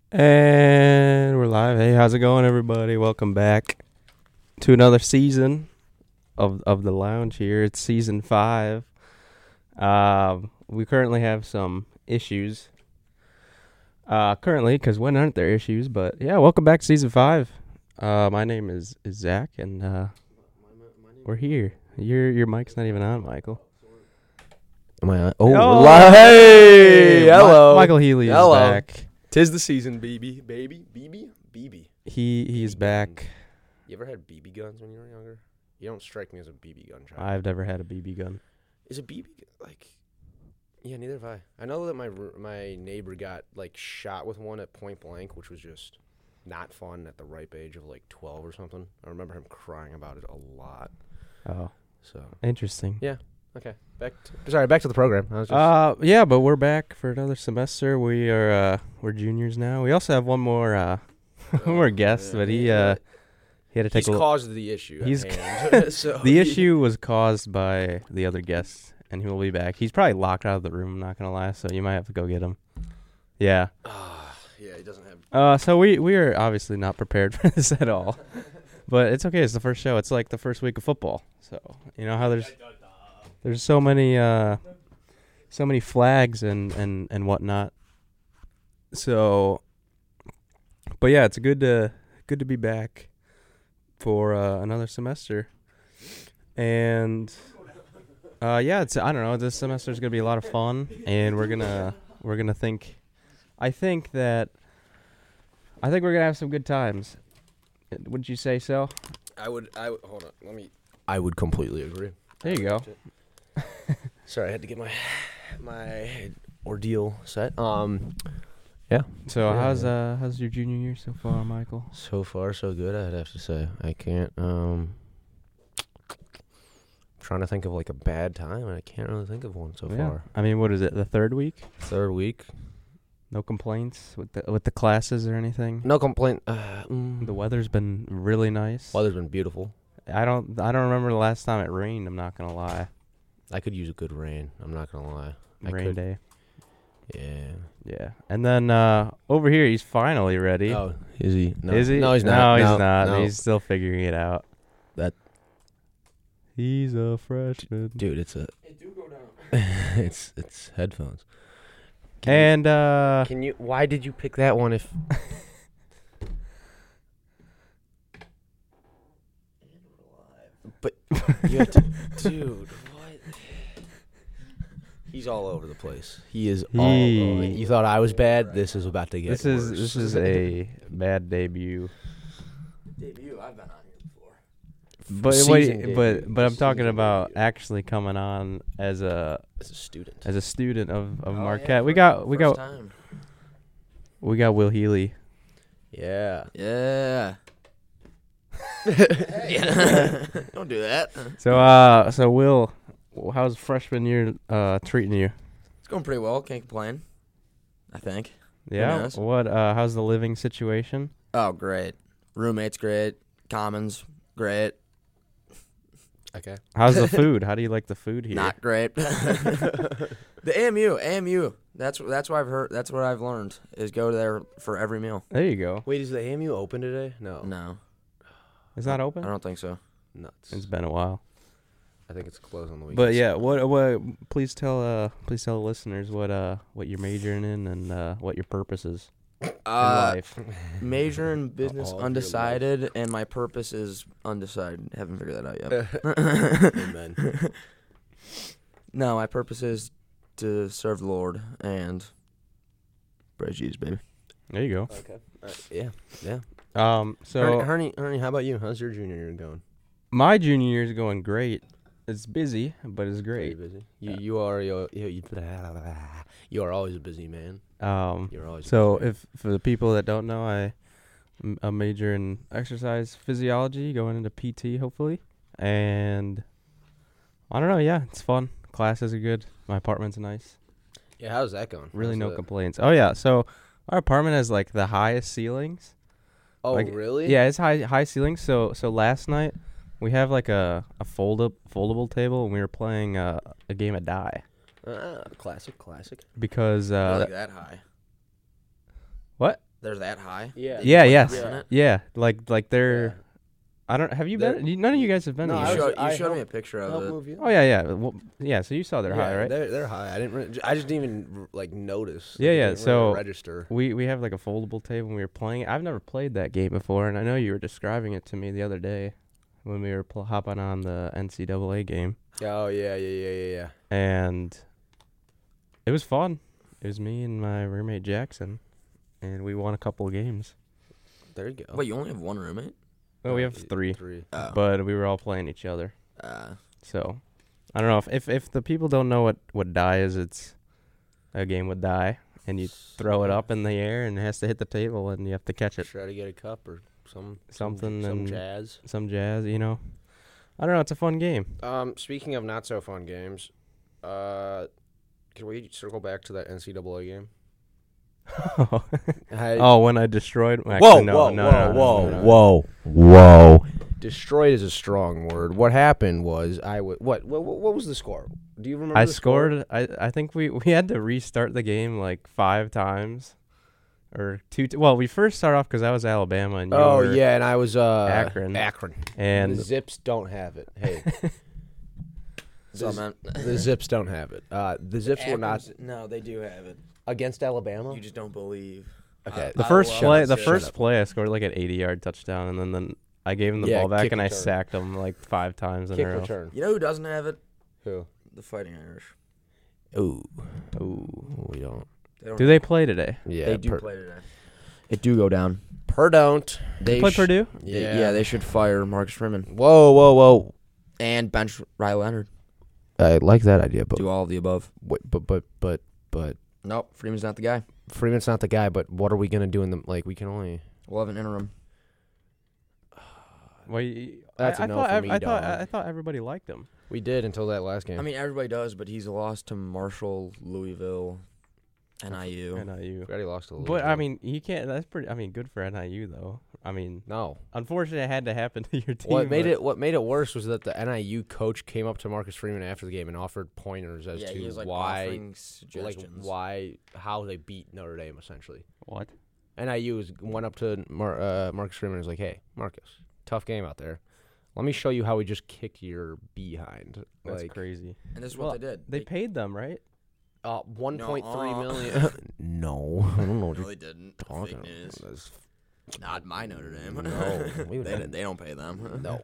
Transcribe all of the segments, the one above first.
And we're live. Hey, how's it going, everybody? Welcome back to another season of the lounge here. It's season 5. We currently have some issues. Currently, because when aren't there issues? But yeah, welcome back to season 5. My name is Zach, and we're here. Your mic's not even on, Michael. Am I on? Oh, Hey, hello. Michael Healy Hello. is back. Tis the season, baby. He's back. You ever had BB guns when you were younger? You don't strike me as a BB gun child. I've never had a BB gun. Is a BB like? Yeah, neither have I. I know that my neighbor got like shot with one at point blank, which was just not fun at the ripe age of like 12 or something. I remember him crying about it a lot. Oh, So interesting. yeah. Okay, back to the program. I was just Yeah, but we're back for another semester. We're juniors now. We also have one more one more guest, but he had to take he's caused the issue. He's at hand. So the issue was caused by the other guest, and he will be back. He's probably locked out of the room, I'm not gonna lie, so you might have to go get him. Yeah. Yeah, he doesn't have. So we are obviously not prepared for this at all. But it's okay, it's the first show. It's like the first week of football. So you know how there's so many flags and whatnot. So, but yeah, it's good to be back for another semester. And yeah, I don't know. This semester is gonna be a lot of fun, and we're gonna think. I think we're gonna have some good times. Wouldn't you say so? I would hold on. I would completely agree. There you go. Sorry, I had to get my ordeal set. Yeah. So Yeah. how's your junior year so far, Michael? So far, so good. I'd have to say. I can't. Trying to think of like a bad time, and I can't really think of one so far. I mean, what is it? The third week? Third week. No complaints with the classes or anything. No complaint. The weather's been really nice. Weather's been beautiful. I don't remember the last time it rained. I'm not gonna lie. I could use a good rain. I'm not gonna lie. Rain day. Yeah. Yeah. And then over here, he's finally ready. Oh, is he? No. Is he? No, he's not. No, he's not. No. He's still figuring it out. He's a freshman. Dude, it's a. It do go down. it's headphones. And Can you? Why did you pick that one? If but you have to, dude. What? He's all over the place. He is all over. You thought I was bad. This is about to get. this is a bad debut. Debut, I've been on here before. But Season wait, debut. but I'm talking Season about debut. actually coming on as a as a student. student of Oh, Marquette. yeah, we first got time. Will Healy. Yeah. Yeah. Yeah. Don't do that. So Will, how's freshman year treating you? It's going pretty well. Can't complain. I think. Yeah. knows? What how's the living situation? Oh, great. Roommate's great. Commons, great. Okay. How's the food? How do you like the food here? Not great. The AMU. That's what I've heard. That's what I've learned is go there for every meal. There you go. Wait, is the AMU open today? No. No, It's not I open? don't think so. Nuts. It's been a while. I think it's closed on the weekends. But yeah, what please tell the listeners what you're majoring in and what your purpose is in life. Major in business All of your undecided, and my purpose is undecided. Haven't figured that out yet. Amen. No, my purpose is to serve the Lord and praise Jesus, baby. There you go. Okay. Yeah. Yeah. So Ernie, how about you? How's your junior year going? my junior year is going great. It's busy, but it's Very great. busy. You are always a busy man. You're always. So a busy man. if for the people that don't know, I major in exercise physiology, going into PT hopefully, and I don't know. Yeah, it's fun. Classes are good. My apartment's nice. Yeah, how's that going? Really, How's no that? complaints. Oh yeah, so our apartment has like the highest ceilings. Oh, Like, really? Yeah, it's high ceilings. So last night we have like a foldable table, and we were playing a game of die Classic. because Not like that high. what? They're that high. Yeah. Yeah, Like, yes. isn't it? Yeah, like they're. Yeah. I don't. Have you They're- been? None of you guys have been. No, there. You showed me a helped- picture of help it. move you. Oh yeah. Well, yeah. So you saw they're high, right? They're high. I just didn't even like notice. Yeah, Like, yeah, they didn't so- register. We have like a foldable table when we were playing it. I've never played that game before, and I know you were describing it to me the other day when we were hopping on the NCAA game, Oh yeah. and it was fun. It was me and my roommate Jackson, and we won a couple of games. There you go. Wait, you only have one roommate? Well, we have three, Three. Oh. but we were all playing each other. Uh, So I don't know if the people don't know what die is, it's a game with die, and you throw it up in the air and it has to hit the table, and you have to catch it. Try to get a cup or Something some and jazz. some jazz, you know. I don't know. It's a fun game. Speaking of not so fun games, can we circle back to that NCAA game? Oh, when I destroyed. Actually, no. whoa. Destroyed is a strong word. What happened was what was the score? Do you remember? I the score? scored. I think we had to restart the game like 5 times, or well, we first started off because I was Alabama and you Oh were, yeah, and I was Akron. And and the Zips don't have it. Hey, so man, the Zips don't have it. The Zips were not No, they do have it. against Alabama. You just don't believe. Okay. the I first love play, it. the Shut first up. play, I scored like an 80-yard touchdown, and then I gave him the Yeah, ball back kick and I return. sacked him like 5 times in Kick a row. return. You know who doesn't have it? Who? The Fighting Irish. Ooh, Ooh. we don't. Do they play today? Yeah, They do play today. It do go down. don't. They play Purdue? Yeah, they should fire Marcus Freeman Whoa. and bench Riley Leonard. I like that idea, but Do all of the above. but Nope, Freeman's not the guy. Freeman's not the guy. But what are we gonna do in the we can only. We'll have an interim. Well, That's a no for me, dog. I thought everybody liked him. We did until that last game. I mean, everybody does, but he's lost to Marshall, Louisville, NIU. NIU. we already lost a little. But I mean, he can't. That's pretty. I mean, good for NIU though. I mean, no. unfortunately, it had to happen to your team. What made but- it worse was that the NIU coach came up to Marcus Freeman after the game and offered pointers as Yeah, to he was like why, offering suggestions. how they beat Notre Dame essentially. What? NIU went up to Marcus Freeman and was like, "Hey, Marcus, tough game out there. Let me show you how we just kick your behind." That's Like, crazy. And this is Well, what they did. They paid them, right? 1.3 No. million. No, I don't know what No, you're they didn't. talking Fake news. about. That's- Not my Notre Dame. No, we would never- they don't pay them. No.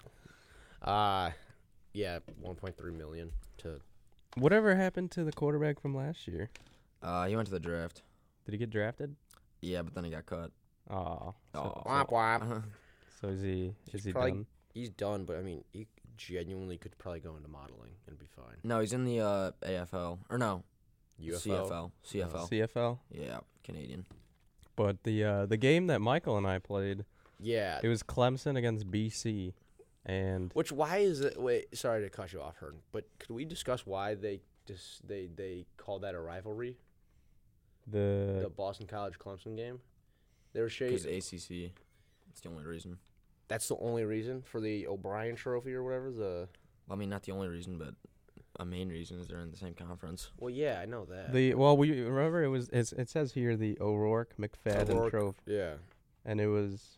Yeah, 1.3 million to. Whatever happened to the quarterback from last year? He went to the draft. Did he get drafted? Yeah, but then he got cut. Oh. Oh. Womp womp. So is he probably- done? He's done, but I mean, he genuinely could probably go into modeling and be fine. No, he's in the AFL. Or no, UFO. CFL. CFL. Yeah, Canadian. But the game that Michael and I played, Yeah. it was Clemson against BC, and Which why is it? Wait, sorry to cut you off, Hearn, but could we discuss why they call that a rivalry? The Boston College Clemson game. They were Because shading. ACC. That's the only reason. That's the only reason for the O'Brien Trophy or whatever. Well, I mean, not the only reason, but a main reason is they're in the same conference. Well, yeah, I know that. we remember it says here the O'Rourke McFadden O'Rourke. Trophy, Yeah. and it was.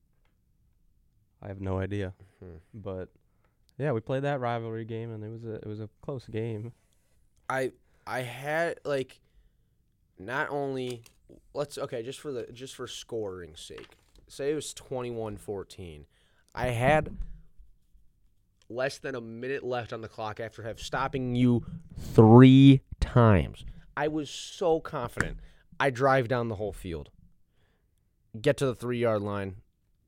I have no idea, Hmm. but yeah, we played that rivalry game, and it was a close game. I had like, not only just for scoring's sake, say it was 21-14. I had less than a minute left on the clock after stopping you 3 times. I was so confident. I drive down the whole field, get to the 3-yard line,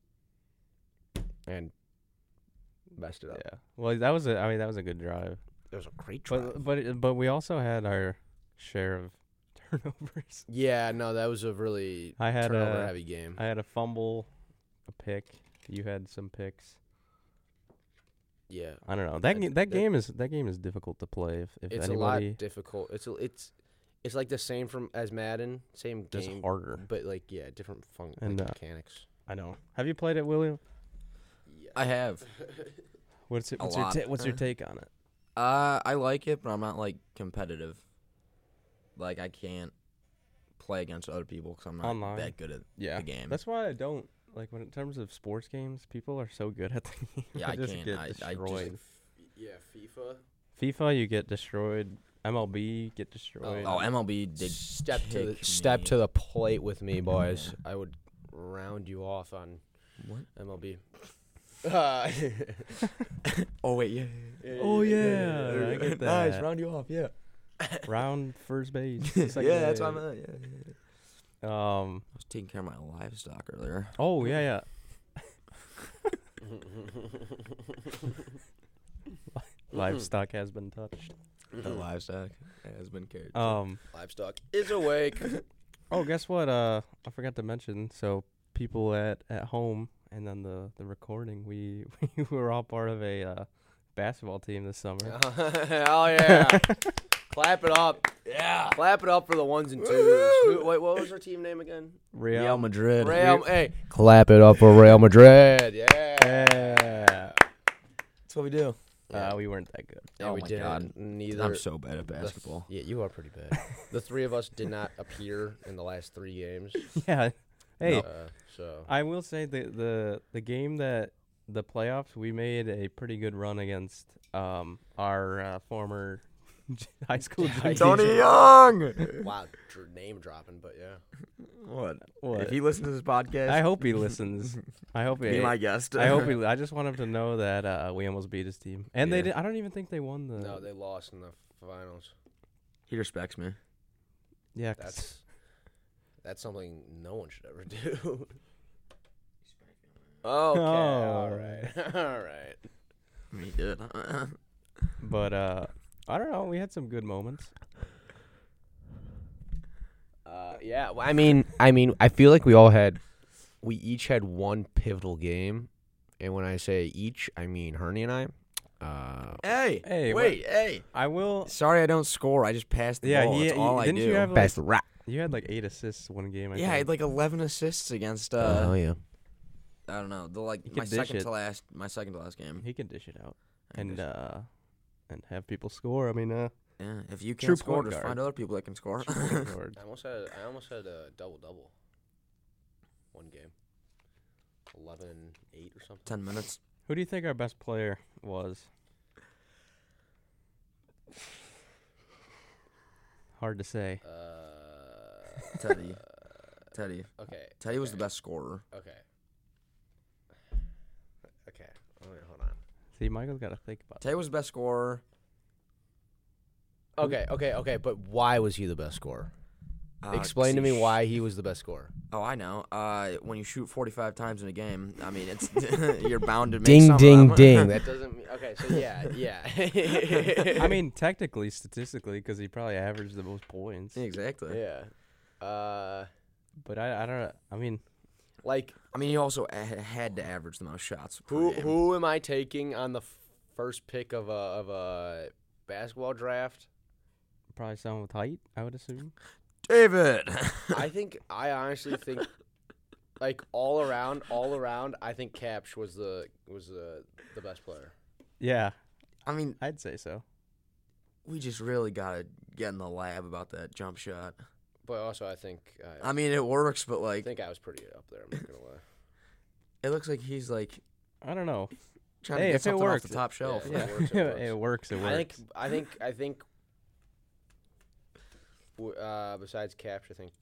and messed it up. Yeah, well, that was a good drive. It was a great drive. But we also had our share of turnovers. Yeah, no, that was a really I had turnover-heavy game. I had a fumble, a pick. You had some picks. Yeah. I don't know. That- That game is difficult to play. If It's anybody, a lot difficult. It's like the same as Madden, same just game, harder. but like different And, mechanics. I know. Have you played it, William? Yeah. I have. What's A your lot. what's your take on it? I like it, but I'm not like competitive. Like I can't play against other people because I'm not Online. that good at Yeah. the game. That's why I don't like when in terms of sports games. People are so good at the game. Yeah, I just can't. get I just- destroyed. Yeah, FIFA. FIFA, you get destroyed. MLB, get destroyed. Oh, MLB did Step kick to me. the plate with me, boys. I would round you off on What? MLB. Oh wait, yeah. Oh, yeah, I get Nice, that. round you off, yeah. Round first base. Yeah, that's what I'm at. Yeah. I Um. was taking care of my livestock earlier. Oh yeah, yeah. Livestock has been touched. The livestock has been carried. Livestock is awake. Oh, guess what? I forgot to mention. So people at home and then the recording, we were all part of a basketball team this summer. Hell yeah. Clap it up. Yeah. Clap it up for the ones and twos. Wait, what was our team name again? Real Madrid. Hey. Clap it up for Real Madrid. Yeah. Yeah. That's what we do. We weren't that good. Yeah, Oh we my didn't. God. Neither. I'm so bad at basketball. Yeah, you are pretty bad. The three of us did not appear in the last 3 games. Yeah. Hey, So I will say the game that the playoffs we made a pretty good run against our former high school gym Tony teacher. Young. wow, name dropping, but yeah. What? What? If he listens to this podcast, I hope he listens. I hope be he. my guest. I hope he. I just want him to know that we almost beat his team, and they Yeah. did. I don't even think they won the. No, they lost in the finals. He respects me. Yeah, 'cause- That's something no one should ever do. Okay, Oh. all right, all right. He did. but I don't know. We had some good moments. Yeah, well, I mean, I feel like we each had one pivotal game, and when I say each, I mean Herney and I. Hey, Hey, wait, hey. I will. Sorry, I don't score. I just passed the Yeah, ball. That's all I didn't do. you have best like, rap. you had like 8 assists one game? Yeah, I had like 11 assists against. Oh yeah. I don't know. The like You my could dish second it. to last. My second to last game. He can dish it out I and guess. and have people score. I mean, Yeah, if you True can't score, point just guard. find other people that can score. point guard. I almost had a double. One game. 11 and 8 or something. 10 minutes. Who do you think our best player was? Hard to say. Teddy. Teddy. Okay. Teddy was the okay, best scorer. Okay. Okay. Wait, hold on. See, Michael's got to think about. Teddy was the best scorer. Okay. But why was he the best scorer? Explain to 'cause me he why he was the best scorer. Oh, I know. When you shoot 45 times in a game, I mean, it's you're bound to make Ding, some ding, of them. ding. That doesn't mean. Okay, so yeah. I mean, technically, statistically, because he probably averaged the most points. Exactly. yeah. But I don't know. I mean, Like, I mean, he also had to average the most shots. Per who game. who am I taking on the first pick of a basketball draft? probably someone with height, I would assume. David. I honestly think, like all around, I think Capsh was the best player. Yeah, I mean, I'd say so. we just really gotta get in the lab about that jump shot. But also, I think I mean, it works, but I like, think I was pretty up there. I'm not gonna lie. it looks like he's like I don't know. trying Hey, to get if it something works, off the top shelf. Yeah. Yeah, It works, it works. it works. It works. I think. Besides Capsh, I think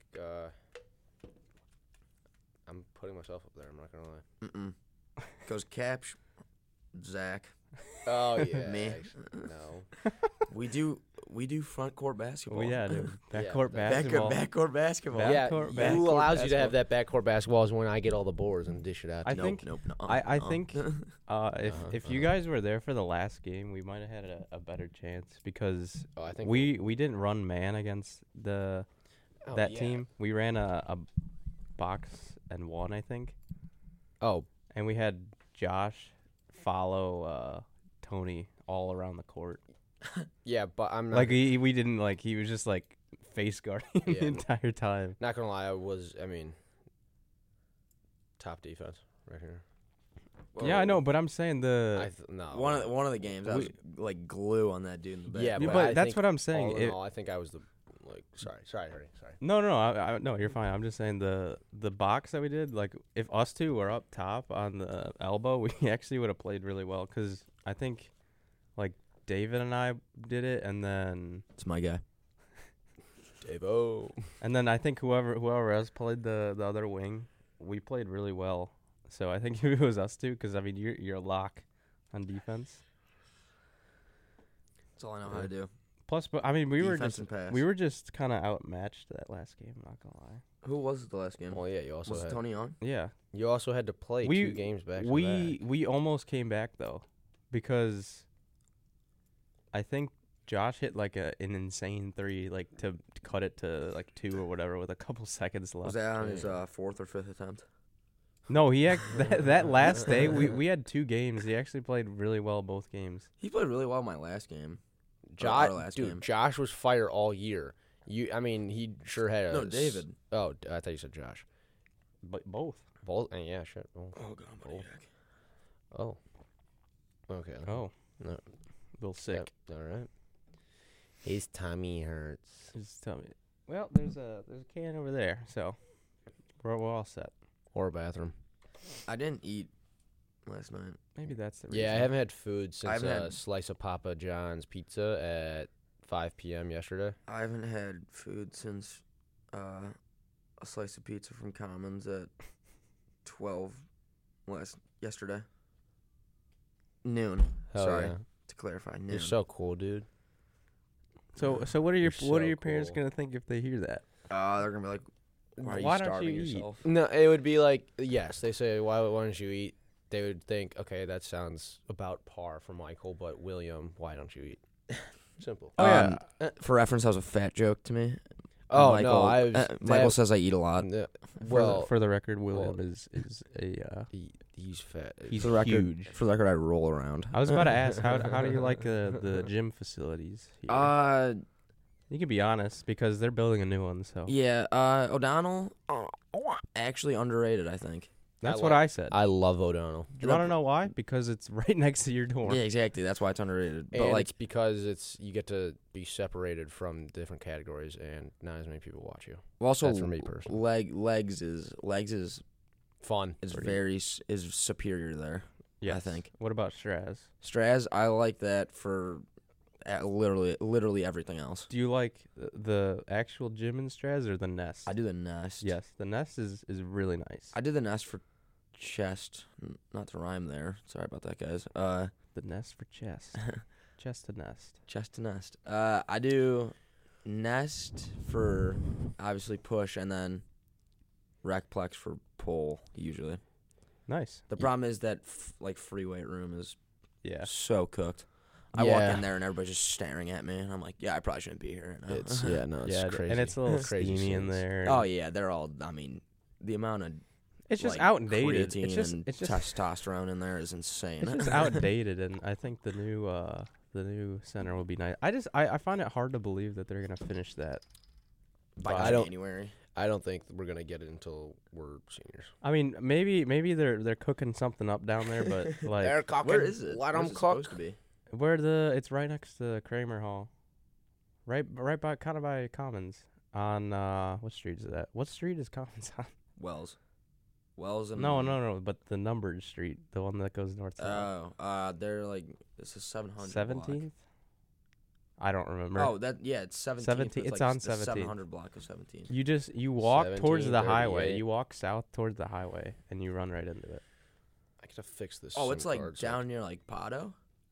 I'm putting myself up there. I'm not gonna lie. Goes Capsh, Zach. Oh yeah, Me. actually, no. We do front court basketball. Well, yeah, dude. Yeah, Backcourt back- basketball. Backcourt basketball. Yeah, Backcourt who allows you to have basketball. that backcourt basketball is when I get all the boards and dish it out. I to you. think- Nope. I think if Uh-huh, you guys were there for the last game, we might have had a better chance because Oh, I think we didn't run man against that yeah. team. We ran a box and one, I think, Oh, and we had Josh follow Tony all around the court. yeah, but I'm not Like we didn't like he was just like face guarding Yeah. the entire time. not gonna lie. I mean, top defense right here. Yeah, I know, but I'm saying the No. one of the games I was like glue on that dude in the back. Yeah, Yeah, but but I that's think what I'm saying. All in It- all, I think I was the Like, sorry, Harry. Sorry. No, no, you're fine. I'm just saying the box that we did, like if us two were up top on the elbow, we actually would have played really well because I think like David and I did it, and then It's my guy. Davo. I think whoever else played the other wing, we played really well. So I think it was us two because I mean you're a lock on defense. That's all I know how to do. Plus, but I mean Defense and pass. we were just kind of outmatched that last game. I'm not gonna lie. Who was it the last game? Well, yeah, you also Was it had Tony Young? Yeah. you also had to play We- 2 games back to We back. we almost came back though, because I think Josh hit like an insane 3, like to cut it to like 2 or whatever with a couple seconds left. Was that on his Yeah. 4th or 5th attempt? No, that last day we had 2 games. He actually played really well both games. He played really well my last game. Josh, our last dude, game. Josh was fire all year. I mean, he sure had a No, David. Oh, I thought you said Josh. But both. Both? Yeah, shit. Oh. Oh, God, Oh. Oh. Okay. Oh, No. a little sick. Yep. All right. His tummy hurts. Just tell me. Well, there's a can over there, so we're all set. Or a bathroom. I didn't eat last night. Maybe that's the reason. Yeah, I haven't had food since haven't a had- slice of Papa John's pizza at 5 p.m. yesterday. I haven't had food since a slice of pizza from Commons at 12 yesterday. Noon. Hell Sorry, yeah. to clarify, noon. You're so cool, dude. So what are You're your so parents cool. gonna think if they hear that? They're gonna be like, "Why are you Why don't starving you eat?" yourself?" No, it would be like, yes, they say, why don't you eat? They would think, okay, that sounds about par for Michael, but William, why don't you eat? Simple. Oh yeah. For reference, that was a fat joke to me. Oh, Michael, no, I was... Michael says I eat a lot. well, for the record, William is a he's fat. he's For the record, huge. For the record, I roll around. I was about to ask how do you like the gym facilities here? You can be honest because they're building a new one, so Yeah, O'Donnell, actually underrated, I think. that's I what like- I said. I love O'Donnell. Do you want to know why? Because it's right next to your door. Yeah, exactly. That's why it's underrated. But And like, it's because you get to be separated from different categories, and not as many people watch you. also That's for me personally. legs is Fun. is superior there. Yes. I think. What about Straz? Straz, I like that for literally everything else. Do you like the actual gym in Straz or the Nest? I do the Nest. Yes, the Nest is really nice. I did the Nest for chest. Not to rhyme there. Sorry about that, guys. The Nest for chest. Chest to Nest. Chest to Nest. I do Nest for obviously push, and then Recplex for pull usually. Nice. The problem is that like free weight room is Yeah. so cooked. I walk Yeah. in there and everybody's just staring at me, and I'm like, yeah, I probably shouldn't be here. Right now. It's no, it's Yeah, crazy. and it's a little Crazy steamy in scenes. there. Oh yeah, they're all. I mean, the amount of It's just like, outdated. creatine It's just testosterone in there is insane. it's just outdated, and I think the new center will be nice. I find it hard to believe that they're gonna finish that. By I don't- January. I don't think we're gonna get it until we're seniors. I mean, maybe they're cooking something up down there, but like cooking. Where is it? Let Where's them it cook. supposed to be? it's right next to Kramer Hall, right by kind of by Commons on what street is that? What street is Commons on? Wells and No, but the numbered street, the one that goes north south. they're like this is 700. 17th. I don't remember. Oh, it's 17th. 17th, it's like on the 17th. 700 block of 17th. You walk towards 17, the highway. 38. You walk south towards the highway, and you run right into it. I gotta fix this. Oh, SIM it's like card, so- down near like Pado.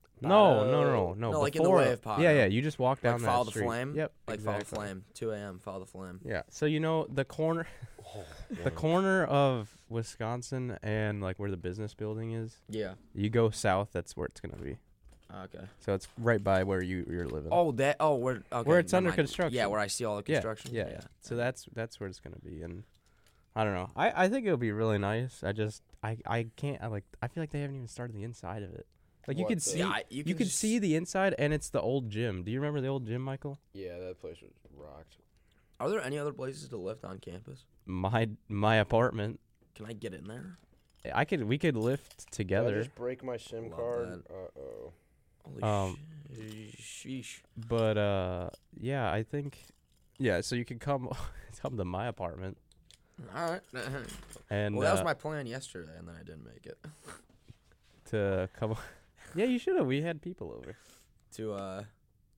No. No, like in the before- way of Pado. Yeah. You just walk down Like that follow the street. flame. Yep. Like exactly. follow the flame. 2 a.m. Follow the flame. Yeah. So you know the corner, Oh, the corner of Wisconsin and like where the business building is. Yeah. You go south. That's where it's gonna be. Okay. So it's right by where you're living. Where? Okay, Where it's never under mind. construction. Yeah, where I see all the yeah, construction. yeah. So that's where it's gonna be, and I don't know. I think it'll be really nice. I can't. I feel like they haven't even started the inside of it. Like you What could the- see, Yeah, you can could just- see the inside, and it's the old gym. Do you remember the old gym, Michael? Yeah, that place was rocked. Are there any other places to lift on campus? My apartment. Can I get in there? We could lift Did I together, just break my SIM Love card. that. Uh-oh. Holy Um, sheesh. but yeah, I think Yeah, so you can come come to my apartment All right. and Well, that was my plan yesterday, and then I didn't make it. to come. Yeah, you should have. We had people over. To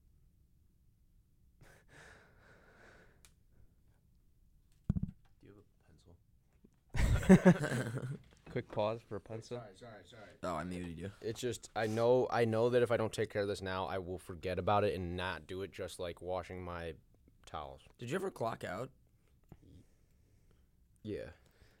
Do you have a pencil? Quick pause for a pencil. Sorry. Oh, I muted you. It's just I know that if I don't take care of this now, I will forget about it and not do it. Just like washing my towels. Did you ever clock out? Yeah.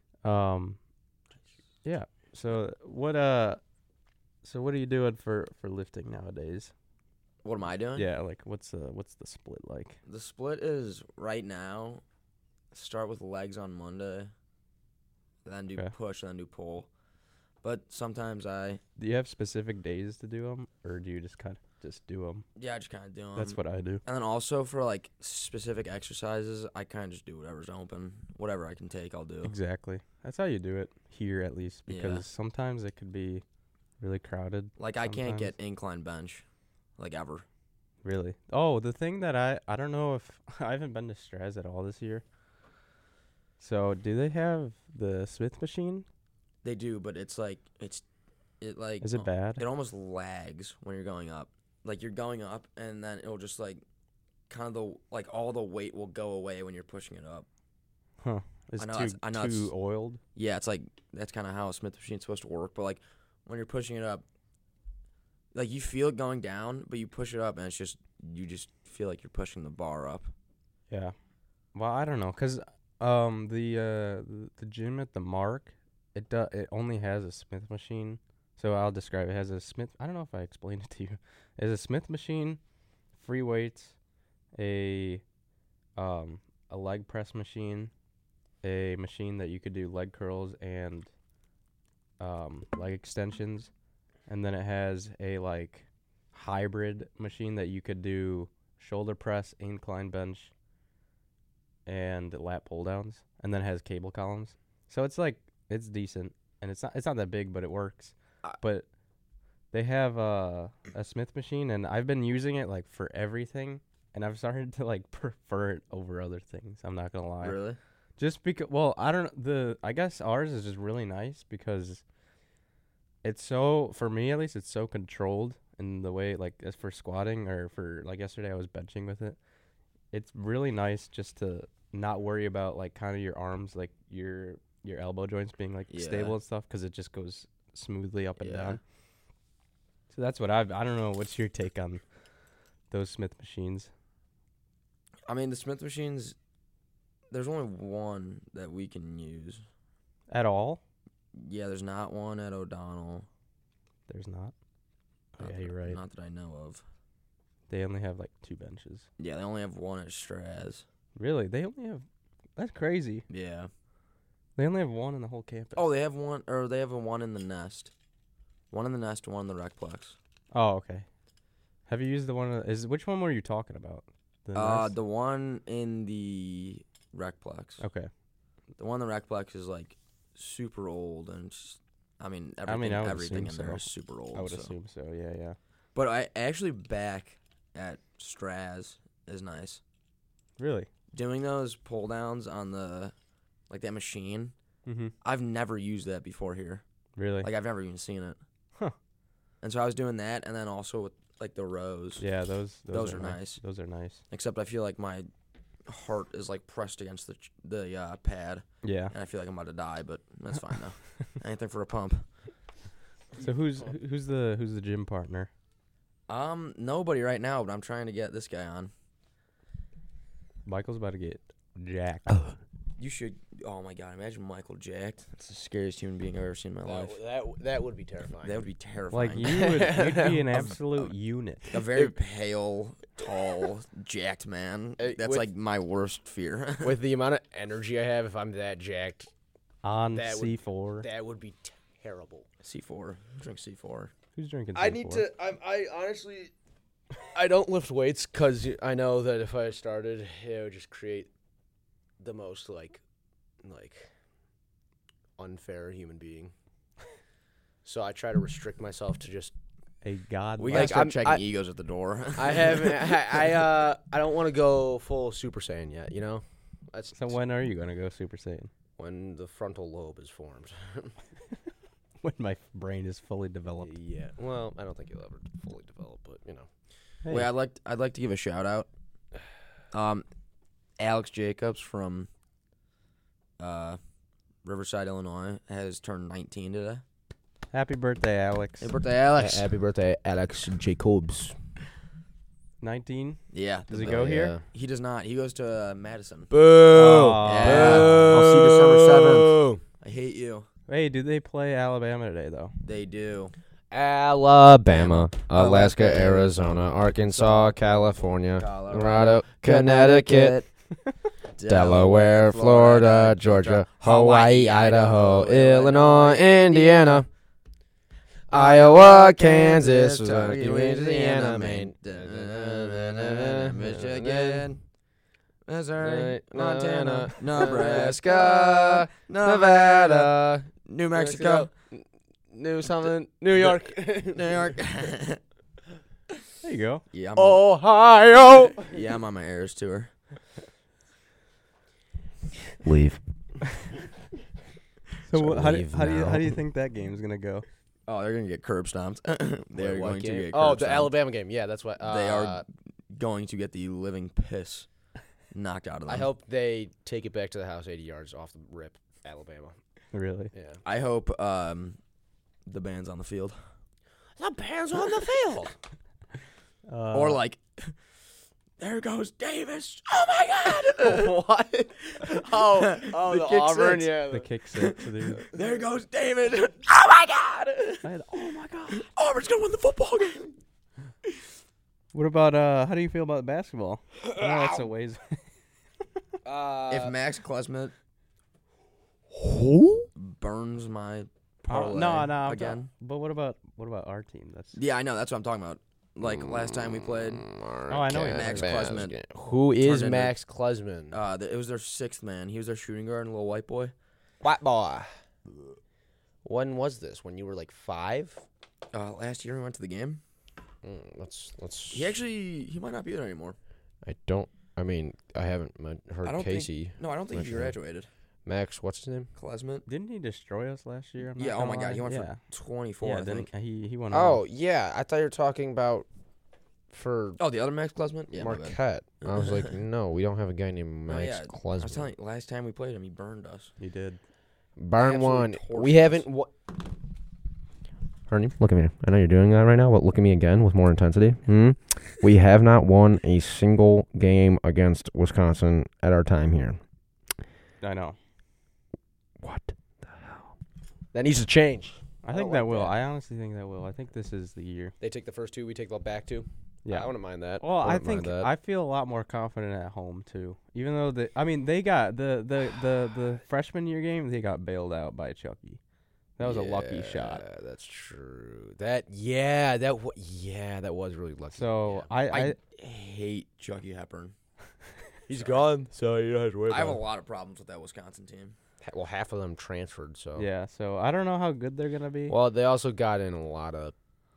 Yeah. So what are you doing for lifting nowadays? What am I doing? Yeah, like what's the split like? The split is right now. Start with legs on Monday, then do Okay. push, then do pull. But sometimes Do you have specific days to do them, or do you just kind of just do them? I just kind of do them. That's what I do. And then also for like specific exercises, I kind of just do whatever's open. Whatever I can take, I'll do. Exactly. That's how you do it here, at least, Yeah. because sometimes it could be really crowded. Like I can't sometimes. get incline bench, like ever. Really? Oh, the thing that I don't know if I haven't been to Straz at all this year. So, do they have the Smith machine? They do, but it's like it like Is it bad? it almost lags when you're going up. Like you're going up, and then it'll just like kind of all the weight will go away when you're pushing it up. Huh. It's I know too it's- oiled. Yeah, it's like that's kind of how a Smith machine's supposed to work. But like when you're pushing it up, like you feel it going down, but you push it up, and you just feel like you're pushing the bar up. Yeah. Well, I don't know, cause the gym at the Mark, it only has a Smith machine. So I'll describe it. It has a Smith. I don't know if I explained it to you. It has a Smith machine, free weights, a leg press machine, a machine that you could do leg curls and leg extensions, and then it has a like hybrid machine that you could do shoulder press, incline bench, and lat pull downs, and then it has cable columns. So it's like it's decent, and it's not that big, but it works. But they have a Smith machine, and I've been using it like for everything, and I've started to like prefer it over other things. I'm not gonna lie. Really? Just because, I guess ours is just really nice because it's so, for me at least, it's so controlled in the way, like, as for squatting or for, like, yesterday I was benching with it. It's really nice just to not worry about, like, kind of your arms, like, your elbow joints being, like, Yeah. stable and stuff because it just goes smoothly up and Yeah. down. So that's what I don't know, what's your take on those Smith machines? I mean, the Smith machines. There's only one that we can use. At all? Yeah, there's not one at O'Donnell. There's not. Oh, Not yeah, that- you're right. Not that I know of. They only have, like, 2 benches. Yeah, they only have one at Straz. Really? They only have... That's crazy. Yeah. They only have one in the whole campus. Oh, they have one, or they have a one in the nest. One in the nest, one in the Recplex. Oh, okay. Have you used the one... Which one were you talking about? The Nest? The one in the Recplex. Okay. The one in the Recplex is like super old, and it's, I mean everything, I would everything in assume there so. is super old. I would so. assume so, yeah. But I actually back at Straz is nice. Really? Doing those pull downs on the like that machine. Mm-hmm. I've never used that before here. Really? Like I've never even seen it. Huh. And so I was doing that, and then also with like the rows. Yeah, those Those are nice. Those are nice. Except I feel like my heart is like pressed against the pad, Yeah. and I feel like I'm about to die. But that's fine though. Anything for a pump. So who's the gym partner? Nobody right now, but I'm trying to get this guy on. Michael's about to get jacked. You should. Oh my God! Imagine Michael jacked. That's the scariest human being I've ever seen in my life. That would be terrifying. That would be terrifying. Like you'd be an absolute unit. a very pale, tall, jacked man. That's with- like my worst fear. With the amount of energy I have, if I'm that jacked, On That would- C4. that would be terrible. C4. Drink C4. Who's drinking C4? I need to. I honestly, I don't lift weights because I know that if I started, it would just create the most like unfair human being. So I try to restrict myself to just. A god. We Like, gotta start I'm- checking I- egos at the door. I have I don't want to go full Super Saiyan yet. You know, that's So when are you gonna go Super Saiyan? when the frontal lobe is formed. When my brain is fully developed. Yeah. Well, I don't think you'll ever fully develop, but you know. Hey, Wait, I'd like to give a shout out. Alex Jacobs from Riverside, Illinois, has turned 19 today. happy birthday, Alex. Happy birthday, Alex! Happy birthday, Alex Jacobs. 19. Yeah, Does he go here? he does not. He goes to Madison. Boo! Yeah. I'll see you December 7th. I hate you. Hey, do they play Alabama today though? They do. Alabama, Alaska, Arizona, Arkansas, California, Colorado, Connecticut, Delaware, Florida, Georgia, Hawaii, Idaho, Illinois, Indiana, Iowa, Kansas, Louisiana, Maine, Michigan, Missouri, Montana, Nebraska, Nevada, New Mexico, New something, New York, New York. There you go. Yeah, Ohio. yeah, I'm on my Eras tour. Leave. So So how do leave how do you now. how do you think that game's gonna go? Oh, they're gonna get curb stomped. They're going to get Oh, curb the stomped. Alabama game. Yeah, that's what. They are going to get the living piss knocked out of them. I hope they take it back to the house 80 yards off the rip, Alabama. Really? Yeah. I hope the band's on the field. The band's on the field. Or like, there goes Davis. Oh my God! What? Oh, The the kick Auburn. six. Yeah. the kick six. Dude. There goes David. Oh my God! Oh my god. Auburn's gonna win the football game. What about how do you feel about basketball? Oh, that's a ways. If Max Klesmit burns my parlay no, again. But what about our team? That's Yeah, I know. That's what I'm talking about. Like last time we played, Oh, I know Max Klesmit. Who is Turned into- Max Klesman? it was their sixth man. He was their shooting guard, a little white boy. White boy. When was this? When you were like 5? Last year we went to the game. Let's. He might not be there anymore. I mean, I haven't heard I don't Casey. No, I don't think he Mention that. graduated. Max, what's his name? Klesmit. didn't he destroy us last year? I'm not Yeah. Oh gonna my God, he lie. went yeah. for 24. Yeah, I then think. he went. Oh off. yeah, I thought you were talking about for Oh, the other Max Klesmit. Yeah, my bad. Marquette. I was like, no, we don't have a guy named No, Max yeah, I Klesman. was telling you, last time we played him, he burned us. He did. Burn Absolutely one. torched We haven't. us. Ernie, look at me. I know you're doing that right now, but look at me again with more intensity. We have not won a single game against Wisconsin at our time here. I know. What the hell? That needs to change. I I think don't that like will. that. I honestly think that will. I think this is the year. They take the first 2, we take the back 2. Yeah. I wouldn't mind that. Well, I Wouldn't mind think that. I feel a lot more confident at home too. Even though they got the freshman year game, they got bailed out by Chucky. That was a lucky shot. Yeah, that's true. That was really lucky. So Yeah. I hate Chucky Hepburn. He's gone, so you don't have to worry I have a lot of problems with that Wisconsin team. Well, half of them transferred, so. yeah. So I don't know how good they're gonna be. Well, they also got in a lot of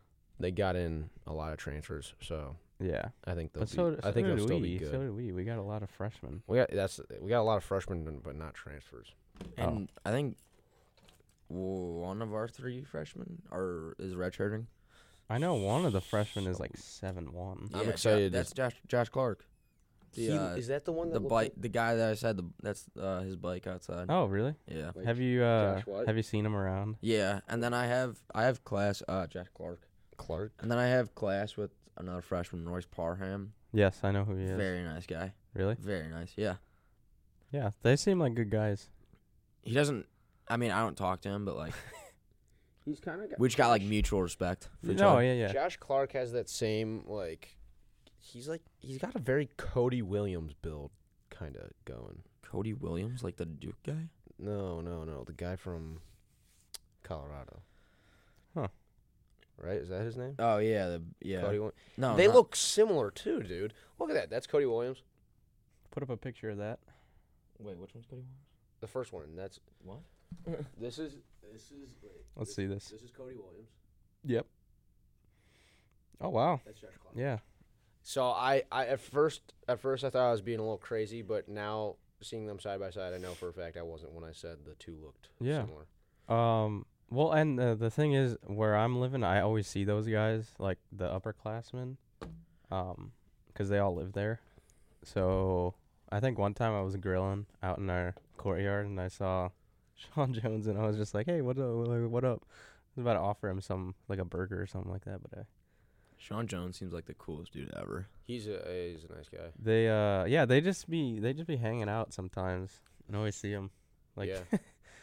transfers, so yeah. I think they'll But so I think did they'll still we. be good. So did we. We got a lot of freshmen. We got a lot of freshmen, but not transfers. And I think one of our 3 freshmen is redshirting. I know one of the freshmen is like 7'1". I'm excited. That's Josh Clark. Is that the one that The guy that I said that's his bike outside. Oh, really? Yeah. Like have you Josh what? have you seen him around? Yeah, and then I have class Josh Clark. Clark? And then I have class with another freshman, Royce Parham. Yes, I know who he is. Very nice guy. Really? Very nice. Yeah. Yeah, they seem like good guys. He doesn't. I mean, I don't talk to him, but like He's kind of we just got like mutual respect for each No, other. yeah. Josh Clark has that same he's got a very Cody Williams build kind of going. Cody Williams, like the Duke guy. No, the guy from Colorado. Huh. Right? Is that his name? Oh yeah, Cody Williams. No, They not- look similar too, dude. Look at that. That's Cody Williams. Put up a picture of that. Wait, which one's Cody Williams? The first one. That's What? This is Let's see this. This is Cody Williams. Yep. Oh wow. That's Josh Clark. Yeah. So I at first I thought I was being a little crazy, but now seeing them side by side, I know for a fact I wasn't when I said the two looked Yeah. similar. Well, and the thing is, where I'm living, I always see those guys, like the upperclassmen, 'cause they all live there. So I think one time I was grilling out in our courtyard, and I saw Sean Jones, and I was just like, "Hey, what up? What up?" I was about to offer him some, like a burger or something like that, but Sean Jones seems like the coolest dude ever. He's a nice guy. they just be hanging out sometimes, and I always see them. Like Yeah.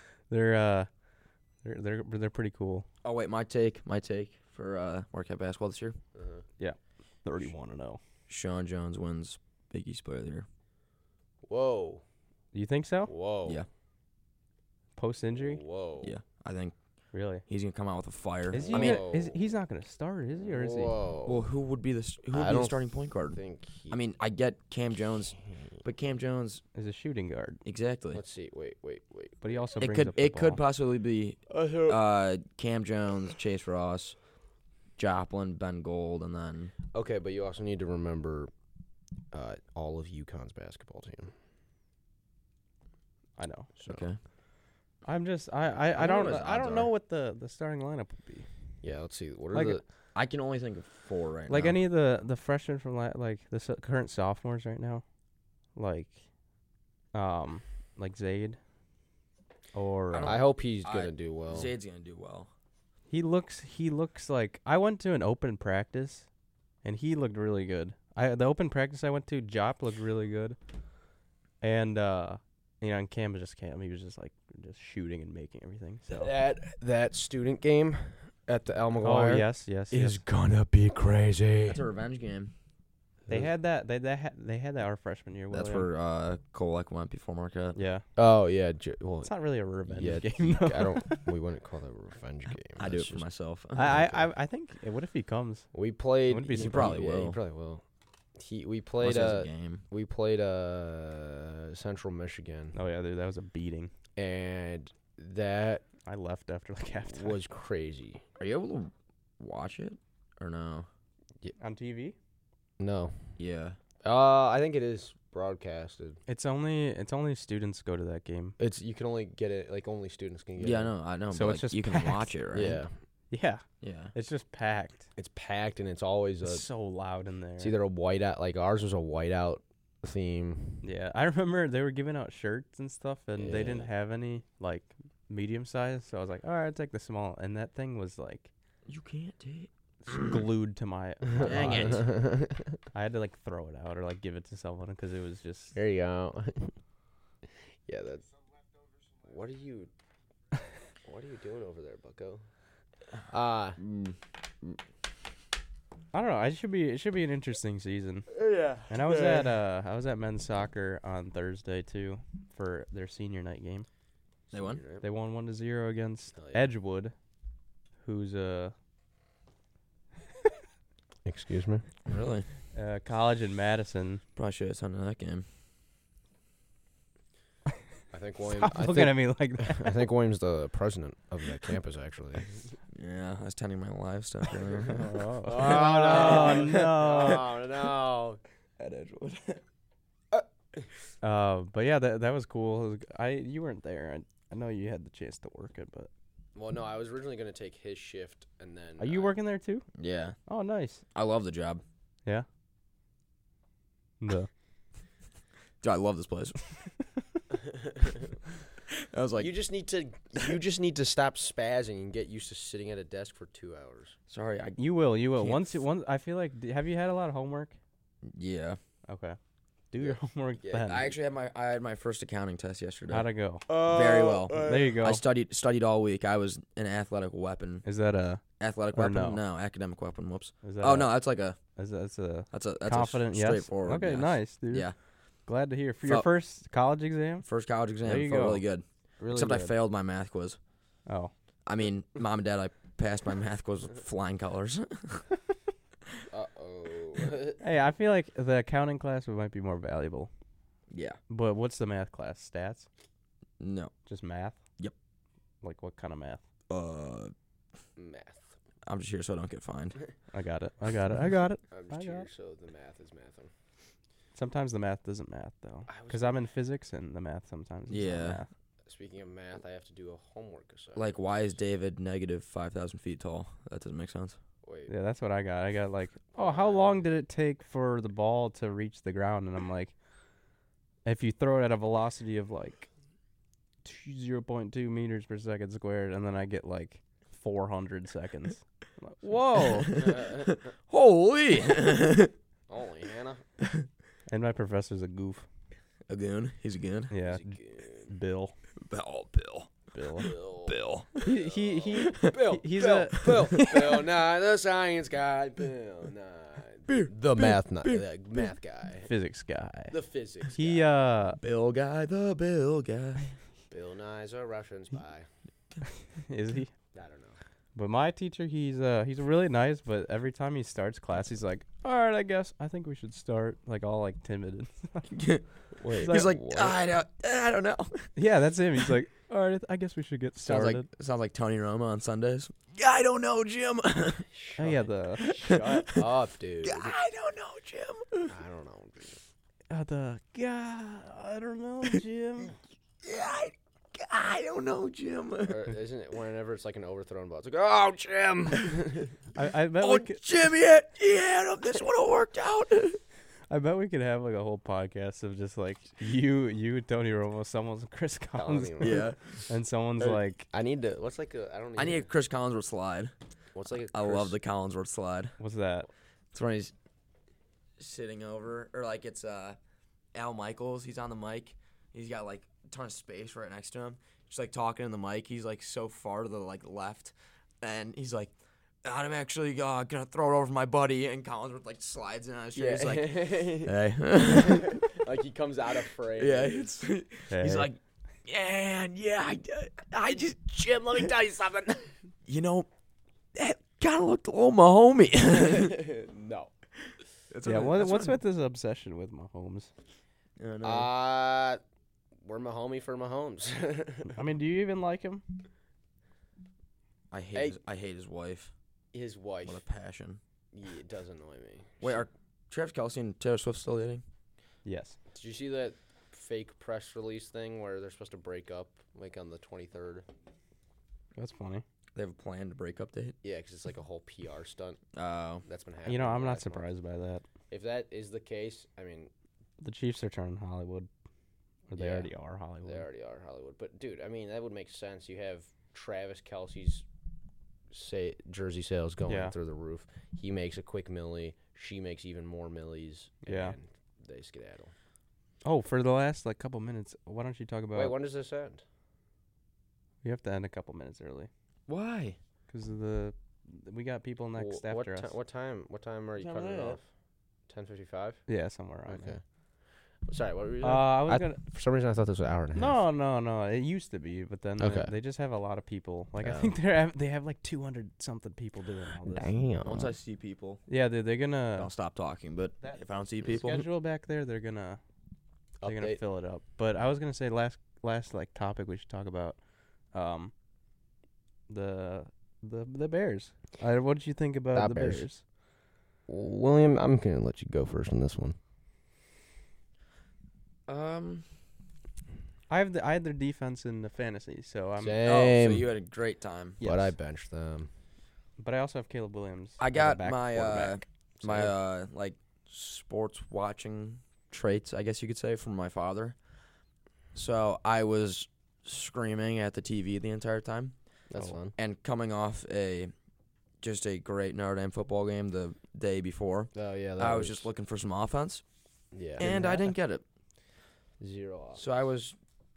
they're pretty cool. Oh wait, my take for Marquette basketball this year. 31-0. Sean Jones wins Big East Player of the Year. Whoa. You think so? Whoa. Yeah. Post injury? Whoa. Yeah, I think Really? he's gonna come out with a fire. Is he? I mean, He's not gonna start, is he? Or is he? Whoa. well, who would be the I don't starting point guard? think he I mean, I get Cam Jones, but Cam Jones Is a shooting guard, exactly. Let's see. Wait. but he also It brings could up the ball. possibly be Cam Jones, Chase Ross, Joplin, Ben Gold, and then Okay, but you also need to remember all of UConn's basketball team. I know. So okay. I'm just I I don't don't know what his I don't odds know are. what the starting lineup would be. yeah, let's see. What are Like the I can only think of 4 right Like now. any of the freshmen from like the current sophomores right now, like Zayd, or I don't- I hope he's I- gonna do well. Zayd's gonna do well. he looks like I went to an open practice, and he looked really good. The open practice I went to, Jop looked really good, and and Cam was just Cam. He was just like just shooting and making everything. So That student game at the El oh McGuire yes. gonna be crazy. That's a revenge game. They had that. They had that our freshman year. That's William. where Kolek went before Marquette. Yeah. Oh yeah, well It's not really a revenge yeah. game. Though. I don't. We wouldn't call that a revenge game. I do That's it for just- myself. I think. What if he comes? We played. Wouldn't be he surprised. probably He will. will. He probably will. We Unless played. there's a game. We played Central Michigan, Oh yeah, dude, that was a beating. and that I left after like halftime. was crazy. Are you able to watch it or no? On TV? No. Yeah. I think it is broadcasted. It's only students go to that game. It's you can only get it like only students can get Yeah, it. I know. So but it's like, just you can packed. watch it, right? Yeah, Yeah, Yeah. it's just packed. it's packed and it's always It's so loud in there. it's either a whiteout like ours was a whiteout theme. Yeah, I remember they were giving out shirts and stuff, and they didn't Yeah. have any like medium size. So I was like, all right, I'll take the small. And that thing was like You can't take. glued to my. Dang body. it. I had to like throw it out or like give it to someone because it was just. There you go. Yeah, that's. What are you? What are you doing over there, Bucko? I don't know. It should be an interesting season. Yeah. And I was at men's soccer on Thursday too for their senior night game. They won? They won 1-0 against Hell yeah. Edgewood, who's a Excuse me. Really? college in Madison. Probably should have sent to that game. I think William. Stop looking at me like that. I think William's the president of that campus, actually. Yeah, I was tending my livestock earlier. Oh, no. no. At Edgewood. But yeah, that was cool. It was, you weren't there. I know you had the chance to work it, but Well, no, I was originally going to take his shift, and then. are you working there too? Yeah. Oh, nice. I love the job. Yeah. No. Dude, I love this place. I was like, you just need to stop spazzing and get used to sitting at a desk for 2 hours. sorry, I You will. Can't Once I feel like. Have you had a lot of homework? yeah. Okay. Do your homework Yeah, then. I actually had my first accounting test yesterday. How'd it go? Very well. There you go. I studied all week. I was an athletic weapon. Is that a? Athletic Or weapon? no? Academic weapon. Whoops. Is that Oh a- no, that's like a That's a that's a confident yes. straightforward. Okay, yes. nice, dude. Yeah. Glad to hear. For your Felt- first college exam, First college exam. There you Felt go. really good. really Except I good. failed my math quiz. Oh, I mean, mom and dad, I passed my math quiz with flying colors. Uh-oh. hey, I feel like the accounting class might be more valuable. Yeah. But what's the math class? Stats? No. Just math? Yep. Like what kind of math? Math. I'm just here so I don't get fined. I got it. I'm I just got here it. so the math is mathing. Sometimes the math doesn't math though, I was- because I'm in physics and the math sometimes. Is Yeah. not math. Speaking of math, I have to do a homework assignment. Like, why is David negative 5,000 feet tall? That doesn't make sense. Wait. Yeah, that's what I got. I got like, oh, how long did it take for the ball to reach the ground? And I'm like, if you throw it at a velocity of like 0.2 meters per second squared, and then I get like 400 seconds. I'm like, whoa! Holy! Holy Hannah. And my professor's a goof. A goon. He's a goon. Yeah, He's a good Bill. Bill. Bill. Bill. He Bill. he's Bill. a Bill Nye, the science guy. Bill Nye. The math guy. physics guy. The physics He guy. Bill guy, the Bill guy. Bill Nye's a Russian spy. is he? I don't know. But my teacher, he's really nice, but every time he starts class, he's like, all right, I think we should start, like all like timid. Wait. He's like, what? I don't know. Yeah, that's him. He's like, all right, I guess we should get started. Sounds like Tony Romo on Sundays. I don't know, Jim. Oh yeah, the Shut up, dude. I don't know, Jim. I don't know. Dude. I don't know, Jim. I don't know, Jim. Or isn't it whenever it's like an overthrown ball? It's like, oh, Jim. I bet we could, Jim, yeah, this would have worked out. I bet we could have like a whole podcast of just like you, Tony Romo, someone's Chris Collins, Tony Romo. Yeah. and someone's Or- like, I need to. What's like a? I don't. I need a Chris Collinsworth slide. What's like a? I love the Collinsworth slide. what's that? It's when he's sitting over, or like it's Al Michaels. He's on the mic. He's got like a ton of space right next to him. Just like talking in the mic. He's like so far to the like left, and he's like, I'm actually gonna throw it over my buddy, and Collinsworth like slides in on his chair. He's like, hey, like he comes out of frame. yeah. He's Hey. like, I just Jim. Let me tell you something. You know, that kind of looked a little Mahomey. No. Yeah, what's with this obsession with Mahomes? We're Mahomey for Mahomes. I mean, do you even like him? I hate his wife His wife. with a passion. Yeah, it does annoy me. Wait, are Travis Kelce and Taylor Swift still dating? Yes. Did you see that fake press release thing where they're supposed to break up like on the 23rd? That's funny. They have a planned breakup date. Yeah, because it's like a whole PR stunt Oh, that's been happening. You know, I'm the not last month. surprised by that. If that is the case, I mean, The Chiefs are turning Hollywood, or they Yeah. already are Hollywood. they already are Hollywood. But dude, I mean, that would make sense. You have Travis Kelce's jersey sales going Yeah. through the roof. He makes a quick millie. She makes even more millies. Yeah. And they skedaddle. Oh, for the last like couple minutes, why don't you talk about? Wait, when does this end? We have to end a couple minutes early why? because we got people next Well, after us. What time are you What time cutting are it they off? 10:55. Yeah, somewhere around Okay. there. Sorry, what were you saying? I was I- gonna. For some reason, I thought this was an hour and a half. No. It used to be, but then Okay. they just have a lot of people. Like I Yeah. think they have like 200 something people doing all this. Damn. Once I see people, Yeah, they're gonna I'll stop talking. But That- if I don't see the people, schedule back there. They're gonna Update. fill it up. But I was gonna say last like topic we should talk about, the Bears. What did you think about The the Bears. Bears? William, I'm gonna let you go first on this one. I had their defense in the fantasy, so I'm. oh, so Same. you had a great time. Yes. But I benched them. But I also have Caleb Williams. I as a got back my quarterback. my like sports watching traits, I guess you could say, from my father. So I was screaming at the TV the entire time, That's Oh. fun. and coming off just a great Notre Dame football game the day before. Oh yeah, I was just looking for some offense, Yeah. and I didn't get it. 0 off. So I was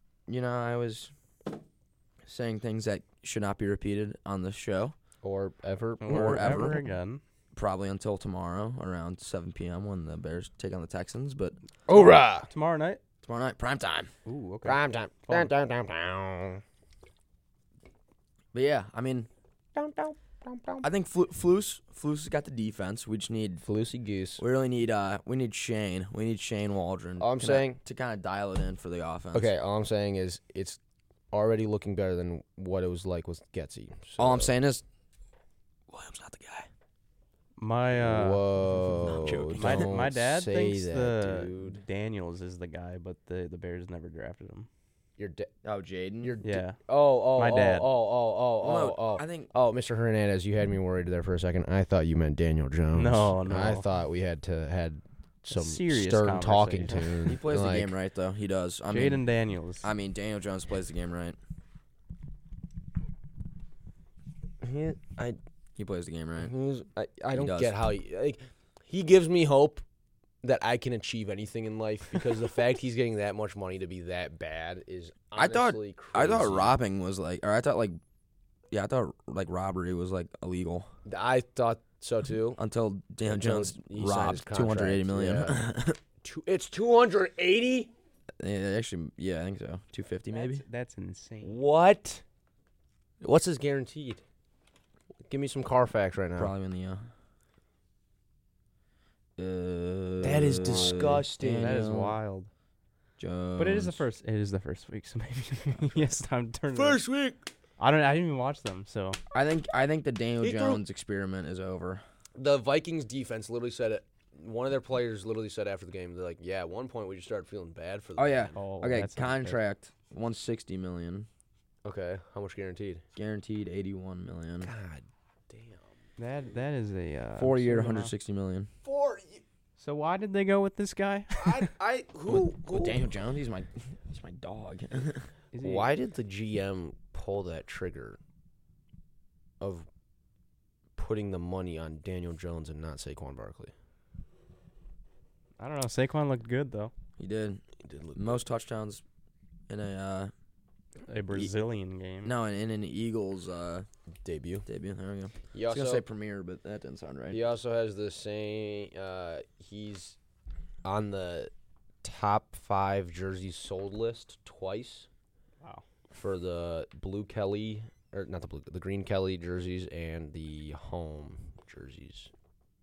saying things that should not be repeated on the show, Or ever. Or ever. again. probably until tomorrow around 7 p.m. when the Bears take on the Texans. But Hoorah! Tomorrow night. tomorrow night, prime time. Ooh, okay. Prime time. Fun. Dun, dun, dun, dun. But yeah, I mean, Dun, dun, dun, dun. I think Flus has got the defense. We just need. Floosy goose. We really need. We need Shane. We need Shane Waldron. All I'm saying- to kind of dial it in for the offense. Okay, all I'm saying is it's already looking better than what it was like with Getsy. So All I'm saying is, Williams not the guy. My Whoa! joking. don't my dad say thinks that, the dude. Daniels is the guy, but the Bears never drafted him. Oh, Jaden. Yeah. My dad. I think Oh, Mr. Hernandez, you had me worried there for a second. I thought you meant Daniel Jones. No. I thought we had some serious stern talking conversation. to. he plays the game right, though. He does. Jaden Daniels. Daniel Jones plays the game right. He plays the game right. I don't does. get how he gives me hope that I can achieve anything in life because the fact he's getting that much money to be that bad is honestly crazy. I thought robbing was I thought robbery was robbery I thought so too. until Daniel Jones he signed his robbed $280 million. contract, It's 280. Actually, yeah, I think so. 250 maybe. That's insane. What? What's his guaranteed? Give me some Carfax right now. Probably in the. That is disgusting. That is Daniel wild. Jones. But it is the first. It is the first week, so maybe he has time to turn. week. I didn't even watch them, so I think the Daniel He threw- Jones experiment is over. The Vikings defense literally said it. One of their players literally said after the game, they're like, "Yeah, at one point we just started feeling bad for them." Oh yeah. oh, Okay, that sounds contract $160 million, Okay, how much guaranteed? guaranteed $81 million, God damn. good. That is a 4-year absurd amount. $160 million. So why did they go with this guy? With Daniel Jones, he's my dog. Is he- Why did the GM pull that trigger of putting the money on Daniel Jones and not Saquon Barkley? I don't know. Saquon looked good though. He did He did look most touchdowns in a A Brazilian game. in an Eagles debut. debut. There we go. He I was gonna also say premiere, but that didn't sound right. he also has the same. He's on the top 5 jerseys sold list twice. Wow. For the blue Kelly, or not the green Kelly jerseys and the home jerseys.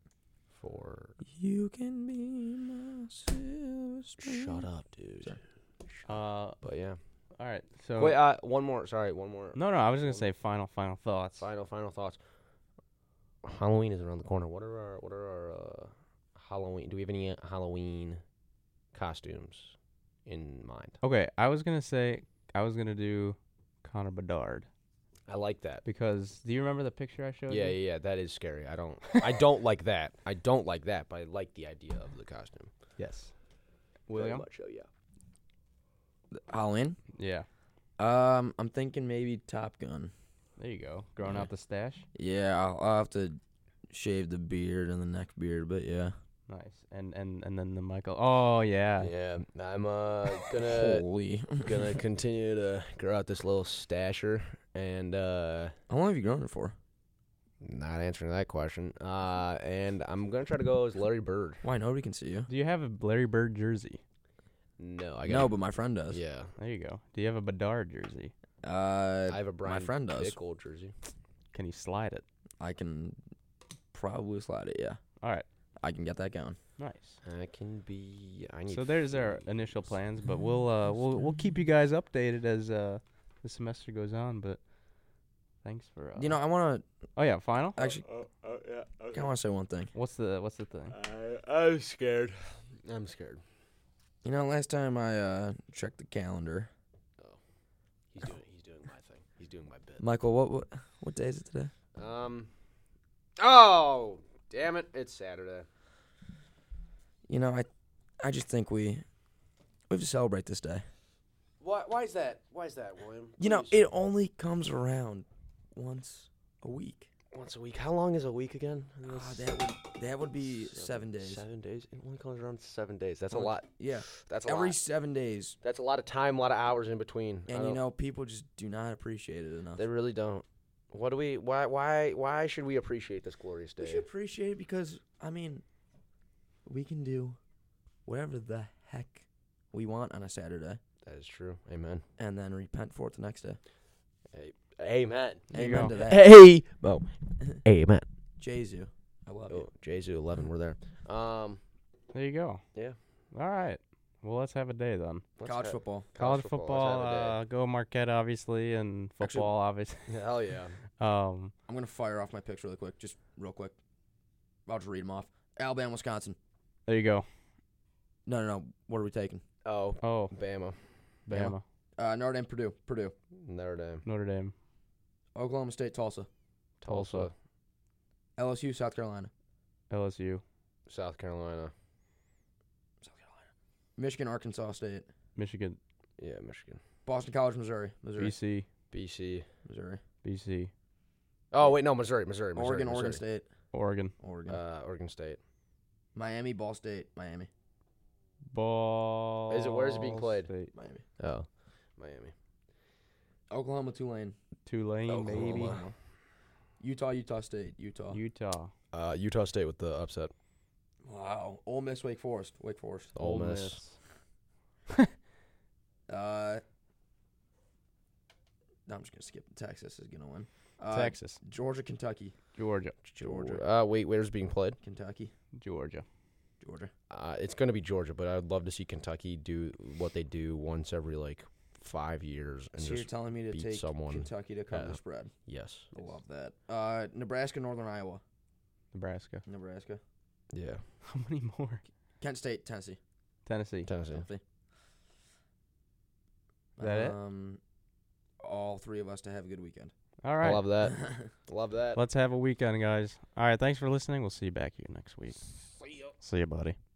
For You can be my silver string. shut up, dude. Sorry. But yeah. All right. So Wait, one more. Sorry, one more. no. I was gonna say final thoughts. Final thoughts. Halloween is around the corner. What are our Halloween? Do we have any Halloween costumes in mind? Okay, I was gonna do Connor Bedard I like that. because do you remember the picture I showed you? Yeah. That is scary. I don't like that. I don't like that, but I like the idea of the costume. Yes. Very William? much so, yeah. Halloween. Yeah. I'm thinking maybe Top Gun. There you go. Growing Yeah. out the stash. Yeah, I'll have to shave the beard and the neck beard, but yeah. Nice. And then the Michael. Oh yeah. Yeah, I'm gonna Holy. gonna continue to grow out this little stasher and How long have you grown it for? not answering that question. And I'm gonna try to go as Larry Bird. Why nobody can see you? Do you have a Larry Bird jersey? No, I got No, but my friend does. yeah. There you go. Do you have a Bedard jersey? I have a Brian friend does. Pickle jersey. Can you slide it? I can probably slide it. Yeah, All right. I can get that going. Nice. I need. So there's our initial plans, but we'll keep you guys updated as the semester goes on. But thanks for I want Oh yeah, final. to actually. yeah. I want to say one thing. What's the thing? I'm scared. I'm scared. Last time I checked the calendar, He's doing my thing. He's doing my bit. Michael, what day is it today? Oh, damn it! It's Saturday. I just think we have to celebrate this day. Why is that? Why is that, William? It only comes around once a week. Once a week. How long is a week again? That would be 7 days. 7 days. It only comes around 7 days. That's a lot. Yeah, That's a every lot. 7 days. That's a lot of time, a lot of hours in between. And people just do not appreciate it enough. they really don't. What do we? Why should we appreciate this glorious day? We should appreciate it because we can do whatever the heck we want on a Saturday, That is true. Amen. and then repent for it the next day. Amen. There you Amen go. to that. Hey, Bo. Amen. Jesu, I love you. Oh, Jesu 11. We're there. There you go. Yeah. All right. Well, let's have a day then. College football. College Let's football, have a go Marquette, obviously, and Actually- football, obviously. day. Hell yeah. I'm going to fire off my picks really quick. Just real quick. I'll just read them off. Alabama, Wisconsin. There you go. No. What are we taking? Oh, Oh, Bama. Bama. Notre Dame, Purdue. Notre Dame. Notre Dame. Oklahoma State, Tulsa. Tulsa. LSU, South Carolina. LSU. South Carolina. Michigan, Arkansas State. Michigan. Yeah, Michigan. Boston College, Missouri. BC. BC. Missouri. BC. Oh, wait, no, Missouri. Oregon State. Oregon. Oregon State. Miami, Ball State. Miami. Ball. Where is it being played? State. Miami. Oh, Miami. Oklahoma, Tulane. Tulane, baby. Oklahoma. Utah State. Utah. Utah State with the upset. Wow. Ole Miss, Wake Forest. Ole Miss. No, I'm just gonna skip. Texas is gonna win. Texas. Georgia, Kentucky. Georgia. Wait, where's it being played? Kentucky. Georgia. It's going to be Georgia, but I'd love to see Kentucky do what they do once every, 5 years. And So you're just telling me to beat take someone. Kentucky to cover Yeah. the spread? Yes. I love that. Nebraska, Northern Iowa. Nebraska. Nebraska. Yeah. How many more? Kent State, Tennessee. Tennessee. Tennessee. Is that it? All three of us to have a good weekend. All I right. love that. Love that. Let's have a weekend, guys. All right. Thanks for listening. We'll see you back here next week. See ya. See you, buddy.